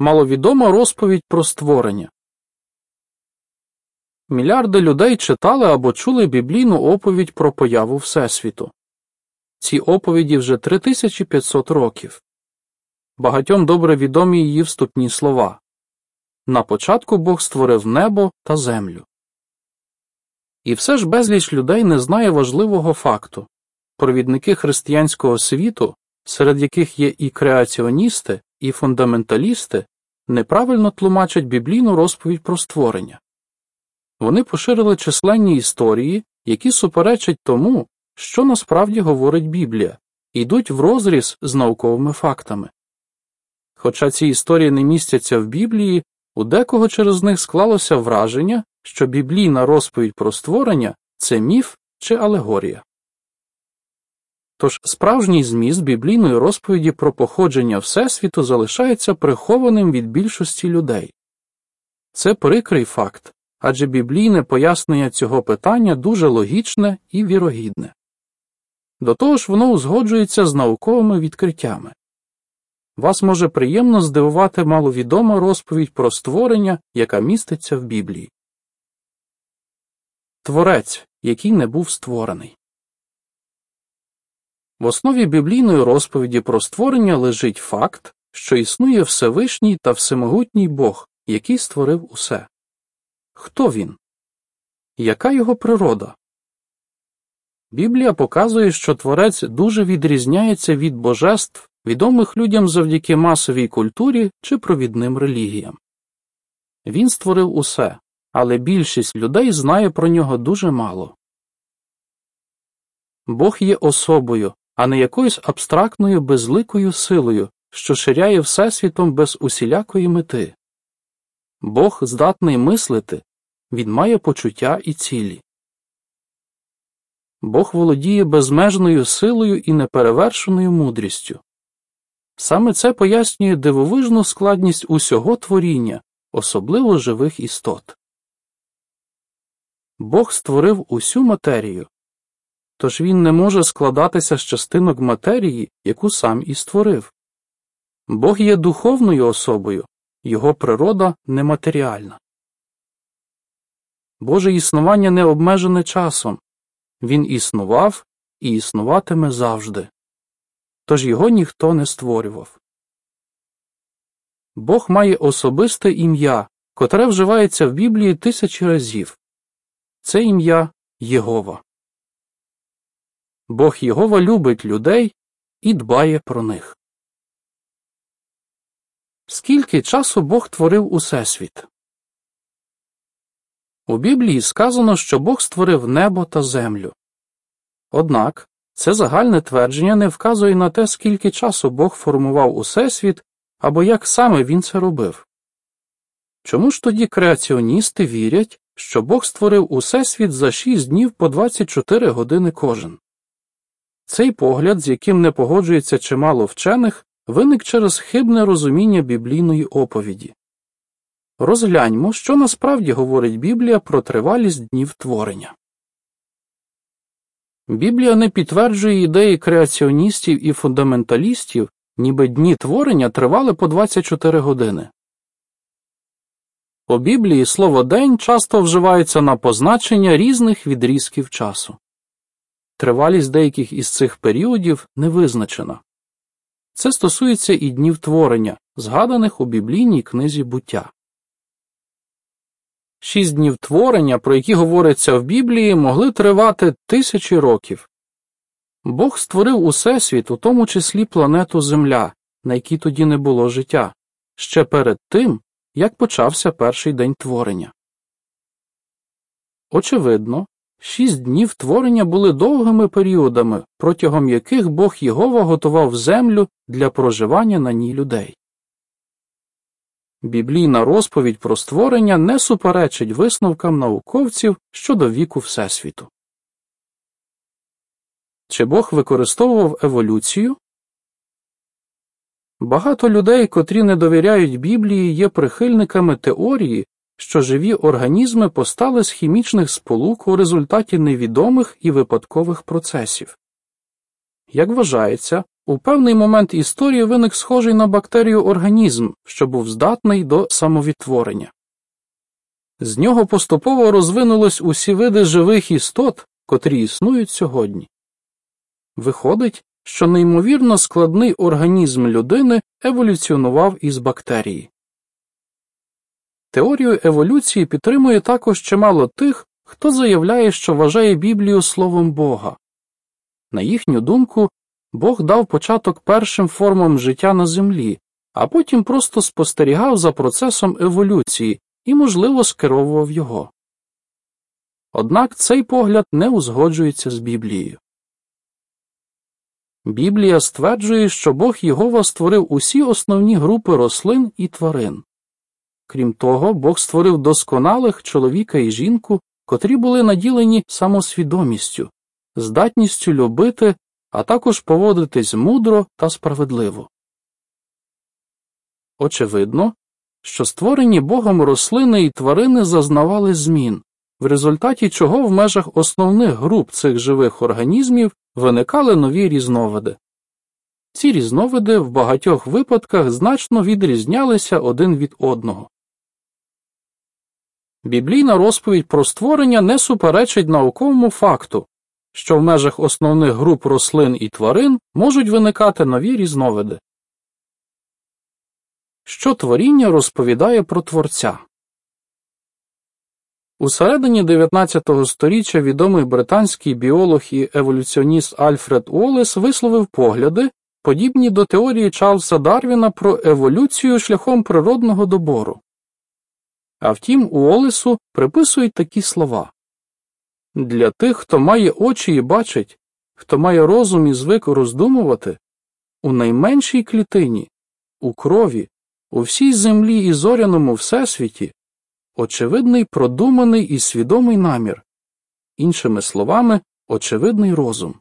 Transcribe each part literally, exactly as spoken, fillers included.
Маловідома розповідь про створення. Мільярди людей читали або чули біблійну оповідь про появу Всесвіту. Ці оповіді вже три тисячі п'ятсот років. Багатьом добре відомі її вступні слова. На початку Бог створив небо та землю. І все ж безліч людей не знає важливого факту. Провідники християнського світу, серед яких є і креаціоністи, і фундаменталісти, неправильно тлумачать біблійну розповідь про створення. Вони поширили численні історії, які суперечать тому, що насправді говорить Біблія, і йдуть врозріз з науковими фактами. Хоча ці історії не містяться в Біблії, у декого через них склалося враження, що біблійна розповідь про створення – це міф чи алегорія. Тож справжній зміст біблійної розповіді про походження Всесвіту залишається прихованим від більшості людей. Це прикрий факт, адже біблійне пояснення цього питання дуже логічне і вірогідне. До того ж, воно узгоджується з науковими відкриттями. Вас може приємно здивувати маловідома розповідь про створення, яка міститься в Біблії. Творець, який не був створений. В основі біблійної розповіді про створення лежить факт, що існує Всевишній та Всемогутній Бог, який створив усе. Хто він? Яка його природа? Біблія показує, що Творець дуже відрізняється від божеств, відомих людям завдяки масовій культурі чи провідним релігіям. Він створив усе, але більшість людей знає про нього дуже мало. Бог є особою, а не якоюсь абстрактною безликою силою, що ширяє Всесвітом без усілякої мети. Бог здатний мислити, він має почуття і цілі. Бог володіє безмежною силою і неперевершеною мудрістю. Саме це пояснює дивовижну складність усього творіння, особливо живих істот. Бог створив усю матерію. Тож він не може складатися з частинок матерії, яку сам і створив. Бог є духовною особою, його природа нематеріальна. Боже існування не обмежене часом. Він існував і існуватиме завжди. Тож його ніхто не створював. Бог має особисте ім'я, котре вживається в Біблії тисячі разів. Це ім'я Єгова. Бог Єгова любить людей і дбає про них. Скільки часу Бог творив усесвіт? У Біблії сказано, що Бог створив небо та землю. Однак, це загальне твердження не вказує на те, скільки часу Бог формував усесвіт, або як саме він це робив. Чому ж тоді креаціоністи вірять, що Бог створив усесвіт за шість днів по двадцять чотири години кожен? Цей погляд, з яким не погоджується чимало вчених, виник через хибне розуміння біблійної оповіді. Розгляньмо, що насправді говорить Біблія про тривалість днів творення. Біблія не підтверджує ідеї креаціоністів і фундаменталістів, ніби дні творення тривали по двадцять чотири години. У Біблії слово «день» часто вживається на позначення різних відрізків часу. Тривалість деяких із цих періодів не визначена. Це стосується і днів творення, згаданих у біблійній книзі «Буття». Шість днів творення, про які говориться в Біблії, могли тривати тисячі років. Бог створив усесвіт, у тому числі планету Земля, на якій тоді не було життя, ще перед тим, як почався перший день творення. Очевидно, шість днів творення були довгими періодами, протягом яких Бог Єгова готував землю для проживання на ній людей. Біблійна розповідь про створення не суперечить висновкам науковців щодо віку Всесвіту. Чи Бог використовував еволюцію? Багато людей, котрі не довіряють Біблії, є прихильниками теорії, що живі організми постали з хімічних сполук у результаті невідомих і випадкових процесів. Як вважається, у певний момент історії виник схожий на бактерію організм, що був здатний до самовідтворення. З нього поступово розвинулись усі види живих істот, котрі існують сьогодні. Виходить, що неймовірно складний організм людини еволюціонував із бактерії. Теорію еволюції підтримує також чимало тих, хто заявляє, що вважає Біблію Словом Бога. На їхню думку, Бог дав початок першим формам життя на землі, а потім просто спостерігав за процесом еволюції і, можливо, скеровував його. Однак цей погляд не узгоджується з Біблією. Біблія стверджує, що Бог Єгова створив усі основні групи рослин і тварин. Крім того, Бог створив досконалих чоловіка і жінку, котрі були наділені самосвідомістю, здатністю любити, а також поводитись мудро та справедливо. Очевидно, що створені Богом рослини і тварини зазнавали змін, в результаті чого в межах основних груп цих живих організмів виникали нові різновиди. Ці різновиди в багатьох випадках значно відрізнялися один від одного. Біблійна розповідь про створення не суперечить науковому факту, що в межах основних груп рослин і тварин можуть виникати нові різновиди. Що творіння розповідає про Творця? У середині дев'ятнадцятого сторіччя відомий британський біолог і еволюціоніст Альфред Уоллес висловив погляди, подібні до теорії Чарльза Дарвіна про еволюцію шляхом природного добору. А втім, Уоллесу приписують такі слова: «Для тих, хто має очі і бачить, хто має розум і звик роздумувати, у найменшій клітині, у крові, у всій землі і зоряному всесвіті очевидний продуманий і свідомий намір, іншими словами, очевидний розум».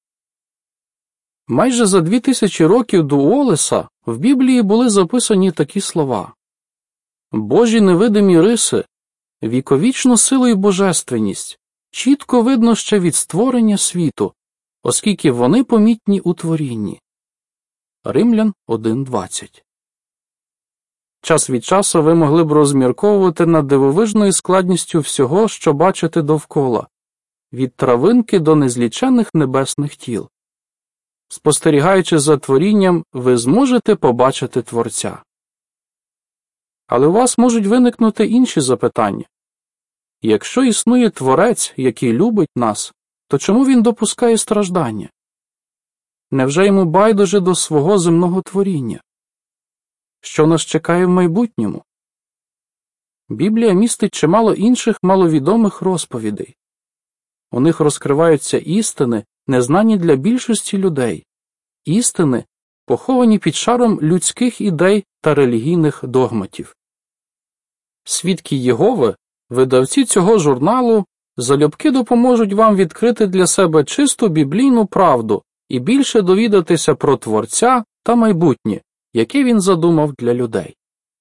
Майже за дві тисячі років до Уоллеса в Біблії були записані такі слова: «Божі невидимі риси, віковічну силу й божественність, чітко видно ще від створення світу, оскільки вони помітні у творінні». Римлян один двадцять. Час від часу ви могли б розмірковувати над дивовижною складністю всього, що бачите довкола, від травинки до незліченних небесних тіл. Спостерігаючи за творінням, ви зможете побачити Творця. Але у вас можуть виникнути інші запитання. Якщо існує Творець, який любить нас, то чому він допускає страждання? Невже йому байдуже до свого земного творіння? Що нас чекає в майбутньому? Біблія містить чимало інших маловідомих розповідей. У них розкриваються істини, незнані для більшості людей, істини, поховані під шаром людських ідей та релігійних догматів. Свідки Єгови, видавці цього журналу, залюбки допоможуть вам відкрити для себе чисту біблійну правду і більше довідатися про Творця та майбутнє, яке він задумав для людей.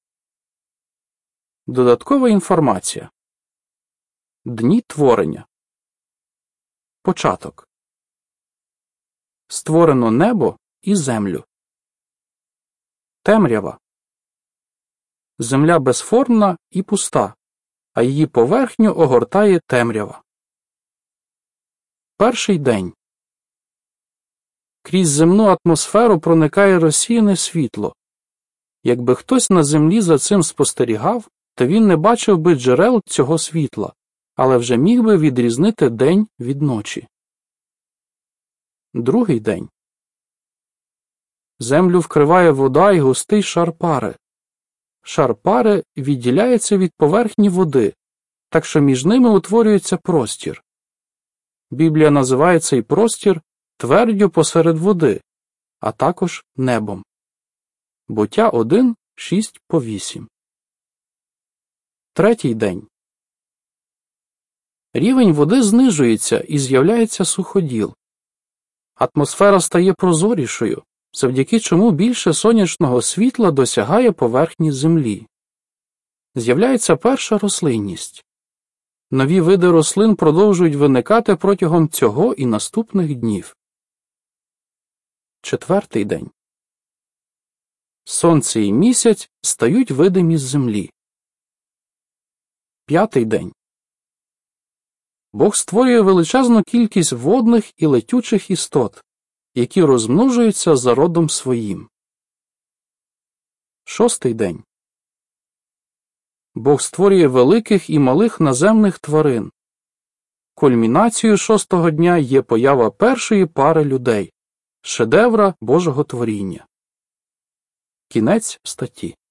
Додаткова інформація. Дні творення. Початок. Створено небо і землю. Темрява. Земля безформна і пуста, а її поверхню огортає темрява. Перший день. Крізь земну атмосферу проникає розсіяне світло. Якби хтось на землі за цим спостерігав, то він не бачив би джерел цього світла, але вже міг би відрізнити день від ночі. Другий день. Землю вкриває вода і густий шар пари. Шар пари відділяється від поверхні води, так що між ними утворюється простір. Біблія називає цей простір твердю посеред води, а також небом. Буття один, шість по вісім. Третій день. Рівень води знижується і з'являється суходіл. Атмосфера стає прозорішою, завдяки чому більше сонячного світла досягає поверхні землі. З'являється перша рослинність. Нові види рослин продовжують виникати протягом цього і наступних днів. Четвертий день. Сонце і місяць стають видимі з землі. П'ятий день. Бог створює величезну кількість водних і летючих істот, які розмножуються за родом своїм. Шостий день. Бог створює великих і малих наземних тварин. Кульмінацією шостого дня є поява першої пари людей – шедевра Божого творіння. Кінець статті.